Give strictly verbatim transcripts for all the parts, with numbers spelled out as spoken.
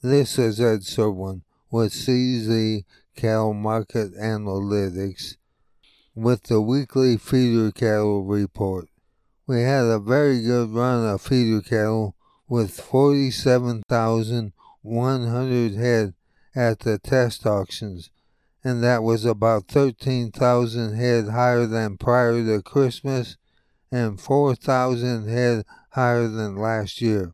This is Ed Serwin with C Z Cattle Market Analytics with the weekly feeder cattle report. We had a very good run of feeder cattle with forty-seven thousand one hundred head at the test auctions, and that was about thirteen thousand head higher than prior to Christmas and four thousand head higher than last year.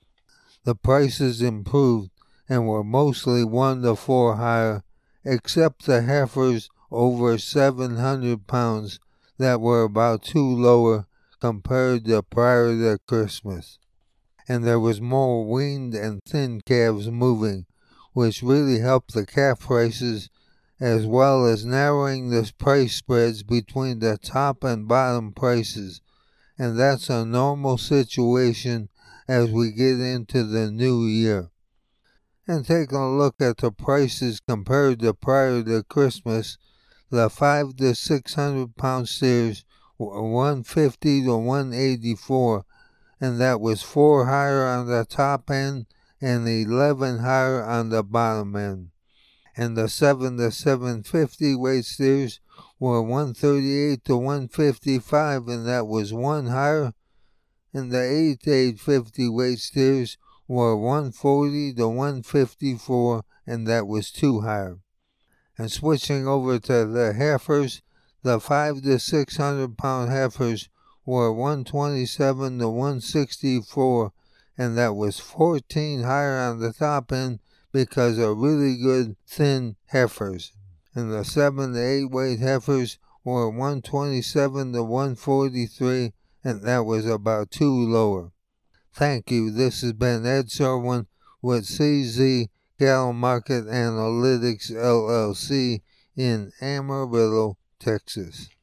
The prices improved and were mostly one to four higher, except the heifers over seven hundred pounds that were about two lower compared to prior to Christmas. And there was more weaned and thin calves moving, which really helped the calf prices as well as narrowing the price spreads between the top and bottom prices. And that's a normal situation as we get into the new year. And taking a look at the prices compared to prior to Christmas, the five to six hundred pound steers were one fifty to one eighty-four, and that was four higher on the top end and eleven higher on the bottom end. And the seven to seven fifty weight steers were one thirty-eight to one fifty-five, and that was one higher. And the eight to eight fifty weight steers were one forty to one fifty-four, and that was two higher. And switching over to the heifers, the five to six hundred pound heifers were one twenty-seven to one sixty-four, and that was fourteen higher on the top end because of really good thin heifers. And the seven to eight weight heifers were one twenty-seven to one forty-three, and that was about two lower. Thank you. This has been Ed Serwin with C Z Cattle Market Analytics L L C in Amarillo, Texas.